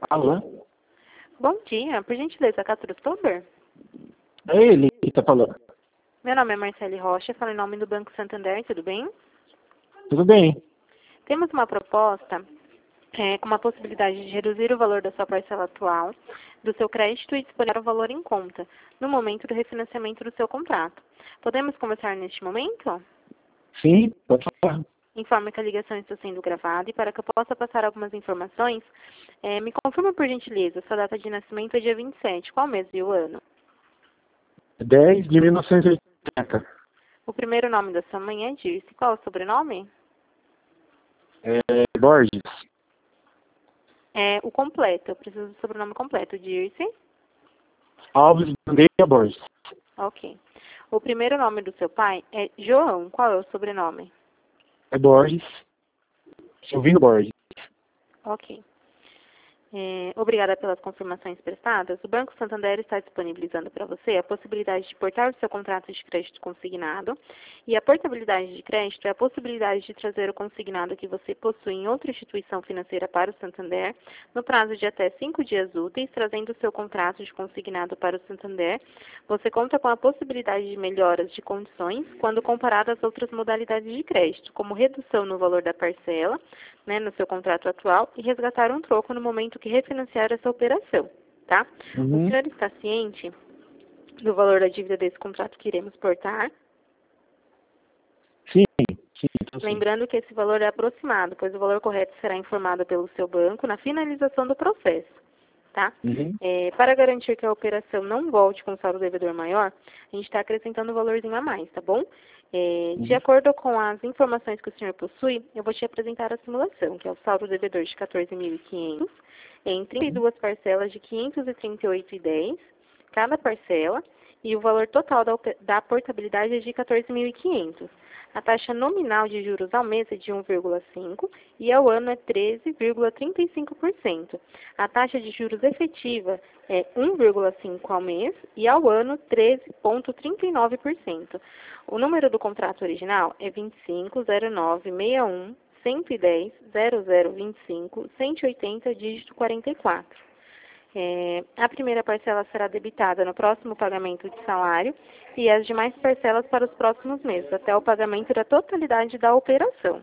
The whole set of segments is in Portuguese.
Alô? Bom dia, por gentileza, Catura Tober. É ele que tá falando. Meu nome é Marcele Rocha, falo em nome do Banco Santander, tudo bem? Tudo bem? Temos uma proposta com uma possibilidade de reduzir o valor da sua parcela atual do seu crédito e disponer o valor em conta no momento do refinanciamento do seu contrato. Podemos conversar neste momento? Sim, pode falar. Informe que a ligação está sendo gravada e para que eu possa passar algumas informações, me confirma por gentileza, sua data de nascimento é dia 27, qual mês e o ano? 10 de 1980. O primeiro nome da sua mãe é Dirce, qual é o sobrenome? Borges. O completo, eu preciso do sobrenome completo, Dirce. Alves Bandeira Borges. Ok. O primeiro nome do seu pai é João, qual é o sobrenome? É Borges. Silvino Borges. Ok. Obrigada pelas confirmações prestadas. O Banco Santander está disponibilizando para você a possibilidade de portar o seu contrato de crédito consignado. E a portabilidade de crédito é a possibilidade de trazer o consignado que você possui em outra instituição financeira para o Santander, no prazo de até 5 dias úteis, trazendo o seu contrato de consignado para o Santander. Você conta com a possibilidade de melhoras de condições quando comparado às outras modalidades de crédito, como redução no valor da parcela, no seu contrato atual, e resgatar um troco no momento que refinanciar essa operação, tá? O senhor está ciente do valor da dívida desse contrato que iremos portar? Sim, então sim. Lembrando que esse valor é aproximado, pois o valor correto será informado pelo seu banco na finalização do processo, tá? Para garantir que a operação não volte com saldo devedor maior, a gente está acrescentando um valorzinho a mais, tá bom? De acordo com as informações que o senhor possui, eu vou te apresentar a simulação, que é o saldo devedor de 14.500, em 32 parcelas de 538,10 cada parcela, e o valor total da portabilidade é de 14.500. A taxa nominal de juros ao mês é de 1,5% e ao ano é 13,35%. A taxa de juros efetiva é 1,5% ao mês e ao ano 13,39%. O número do contrato original é 250961 110 0025 180 dígito 44. A primeira parcela será debitada no próximo pagamento de salário e as demais parcelas para os próximos meses, até o pagamento da totalidade da operação.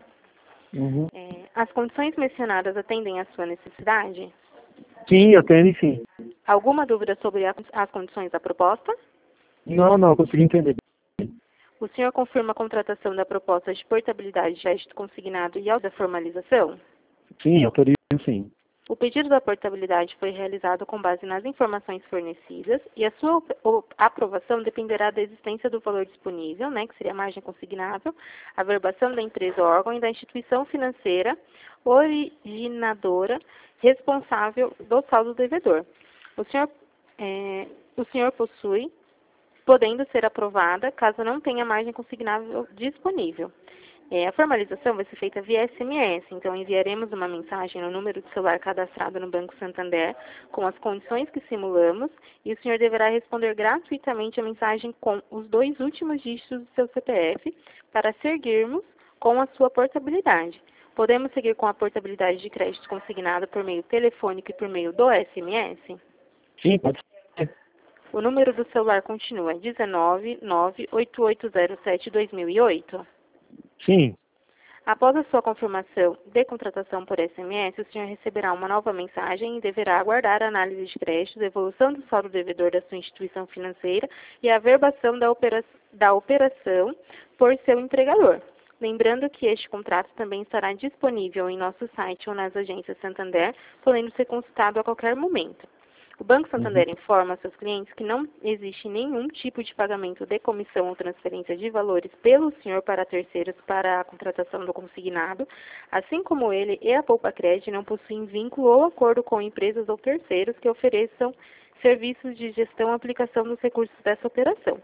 As condições mencionadas atendem à sua necessidade? Sim, eu tenho sim. Alguma dúvida sobre as condições da proposta? Não, consegui entender. O senhor confirma a contratação da proposta de portabilidade de crédito consignado e da formalização? Sim, autorizo sim. O pedido da portabilidade foi realizado com base nas informações fornecidas e a sua aprovação dependerá da existência do valor disponível, que seria a margem consignável, a verbação da empresa órgão e da instituição financeira originadora responsável do saldo devedor. O senhor possui, podendo ser aprovada caso não tenha margem consignável disponível. A formalização vai ser feita via SMS, então enviaremos uma mensagem no número de celular cadastrado no Banco Santander com as condições que simulamos e o senhor deverá responder gratuitamente a mensagem com os 2 últimos dígitos do seu CPF para seguirmos com a sua portabilidade. Podemos seguir com a portabilidade de crédito consignado por meio telefônico e por meio do SMS? Sim, pode ser. O número do celular continua 1998807-2008. Sim. Após a sua confirmação de contratação por SMS, o senhor receberá uma nova mensagem e deverá aguardar a análise de crédito, evolução do saldo devedor da sua instituição financeira e a verbação da operação por seu empregador. Lembrando que este contrato também estará disponível em nosso site ou nas agências Santander, podendo ser consultado a qualquer momento. O Banco Santander informa aos seus clientes que não existe nenhum tipo de pagamento de comissão ou transferência de valores pelo senhor para terceiros para a contratação do consignado, assim como ele e a Poupa Cred não possuem vínculo ou acordo com empresas ou terceiros que ofereçam serviços de gestão e aplicação dos recursos dessa operação.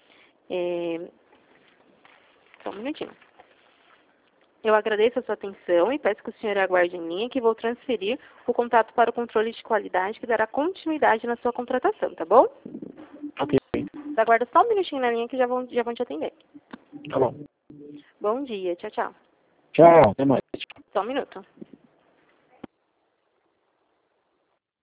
Só um minutinho. Eu agradeço a sua atenção e peço que o senhor aguarde em linha que vou transferir o contato para o controle de qualidade que dará continuidade na sua contratação, tá bom? Ok. Aguarda só um minutinho na linha que já vão te atender. Tá bom. Bom dia, tchau, tchau. Tchau, até mais. Só um minuto.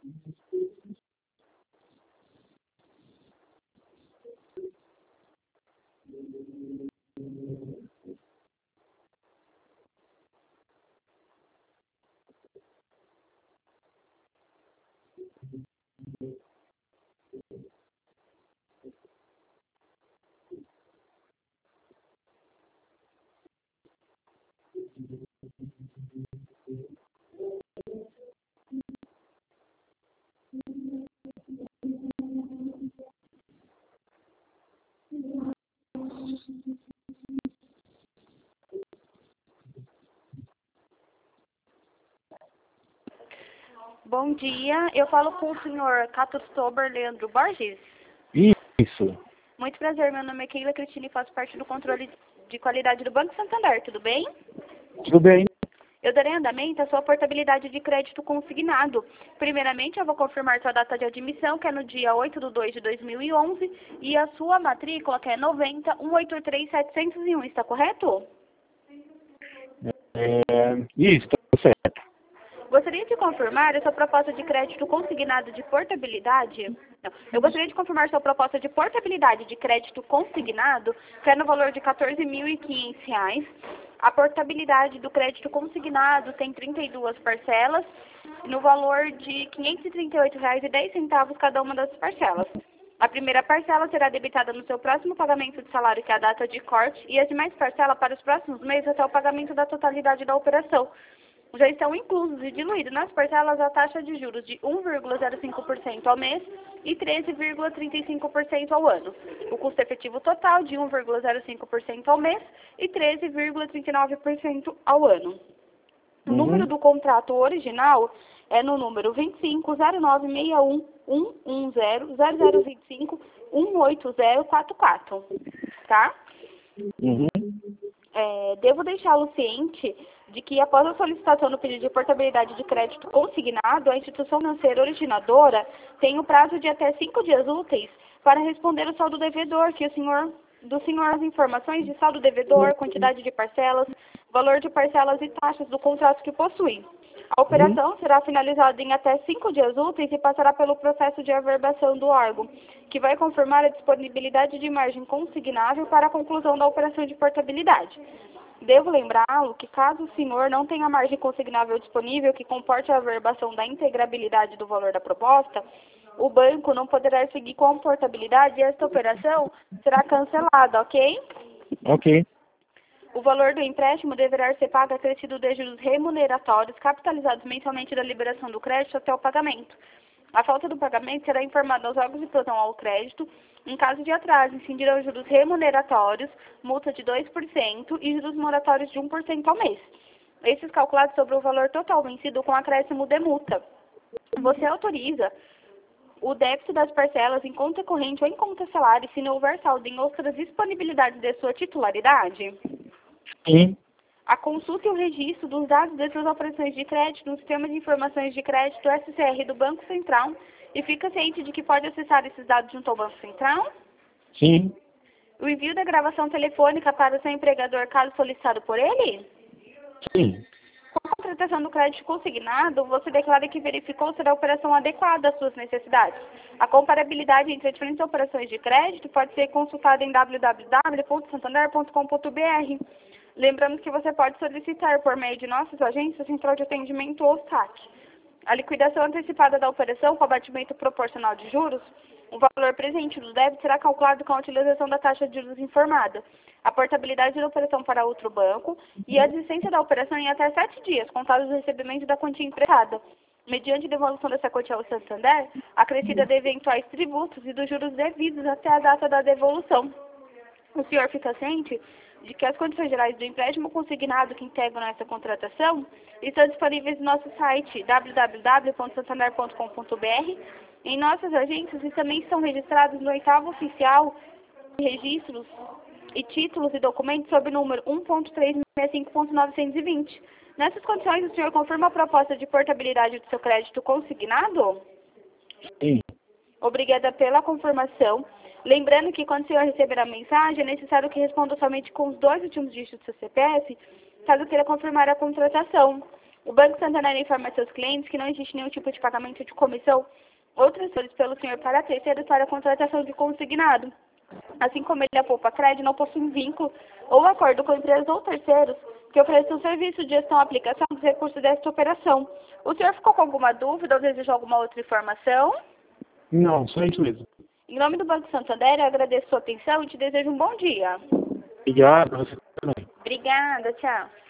Bom dia, eu falo com o senhor Catustober Leandro Borges. Isso. Muito prazer, meu nome é Keila Cristina e faço parte do controle de qualidade do Banco Santander, tudo bem? Tudo bem? Eu darei andamento à sua portabilidade de crédito consignado. Primeiramente, eu vou confirmar sua data de admissão, que é no dia 8/2/2011, e a sua matrícula, que é 90183701, está correto? Isso, tá certo. Gostaria de confirmar a sua proposta de crédito consignado de portabilidade? Não, eu gostaria de confirmar sua proposta de portabilidade de crédito consignado, que é no valor de R$ 14.500. A portabilidade do crédito consignado tem 32 parcelas, no valor de R$ 538,10 cada uma das parcelas. A primeira parcela será debitada no seu próximo pagamento de salário, que é a data de corte, e as demais parcelas para os próximos meses até o pagamento da totalidade da operação. Já estão inclusos e diluídos nas parcelas a taxa de juros de 1,05% ao mês e 13,35% ao ano. O custo efetivo total de 1,05% ao mês e 13,39% ao ano. O número do contrato original é no número 250961100025180044, tá? Devo deixá-lo ciente de que, após a solicitação do pedido de portabilidade de crédito consignado, a instituição financeira originadora tem o prazo de até 5 dias úteis para responder o saldo devedor, do senhor as informações de saldo devedor, quantidade de parcelas, valor de parcelas e taxas do contrato que possui. A operação será finalizada em até 5 dias úteis e passará pelo processo de averbação do órgão, que vai confirmar a disponibilidade de margem consignável para a conclusão da operação de portabilidade. Devo lembrá-lo que, caso o senhor não tenha margem consignável disponível que comporte a averbação da integrabilidade do valor da proposta, o banco não poderá seguir com a portabilidade e esta operação será cancelada, ok? Ok. O valor do empréstimo deverá ser pago acrescido de juros remuneratórios capitalizados mensalmente da liberação do crédito até o pagamento. A falta do pagamento será informada aos órgãos de proteção ao crédito. Em caso de atraso, incidirão juros remuneratórios, multa de 2% e juros moratórios de 1% ao mês. Esses calculados sobre o valor total vencido com acréscimo de multa. Você autoriza o débito das parcelas em conta corrente ou em conta salário se não houver saldo em outras disponibilidades de sua titularidade? Sim. A consulta e o registro dos dados de suas operações de crédito no Sistema de Informações de Crédito SCR do Banco Central e fica ciente de que pode acessar esses dados junto ao Banco Central? Sim. O envio da gravação telefônica para o seu empregador, caso solicitado por ele? Sim. Com a contratação do crédito consignado, você declara que verificou se a operação adequada às suas necessidades. A comparabilidade entre as diferentes operações de crédito pode ser consultada em www.santander.com.br. Lembrando que você pode solicitar por meio de nossas agências Central de Atendimento ou SAC. A liquidação antecipada da operação com abatimento proporcional de juros, o valor presente do débito será calculado com a utilização da taxa de juros informada, a portabilidade da operação para outro banco e a existência da operação em até 7 dias, contados o recebimento da quantia emprestada, mediante devolução dessa quantia ao Santander, acrescida de eventuais tributos e dos juros devidos até a data da devolução. O senhor fica ciente de que as condições gerais do empréstimo consignado que integram essa contratação estão disponíveis no nosso site www.santander.com.br, em nossas agências e também estão registrados no 8º oficial de registros e títulos e documentos sob o número 1.365.920. Nessas condições, o senhor confirma a proposta de portabilidade do seu crédito consignado? Sim. Obrigada pela confirmação. Lembrando que quando o senhor receber a mensagem, é necessário que responda somente com os 2 últimos dígitos do seu CPF, caso queira confirmar a contratação. O Banco Santander informa a seus clientes que não existe nenhum tipo de pagamento de comissão ou transferências pelo senhor para terceiros para a contratação de consignado. Assim como ele, a Poupa Cred, não possui um vínculo ou acordo com empresas ou terceiros que ofereçam o serviço de gestão e aplicação dos recursos desta operação. O senhor ficou com alguma dúvida ou desejou alguma outra informação? Não, só isso mesmo. Em nome do Banco Santander, eu agradeço a sua atenção e te desejo um bom dia. Obrigado, você também. Obrigada, tchau.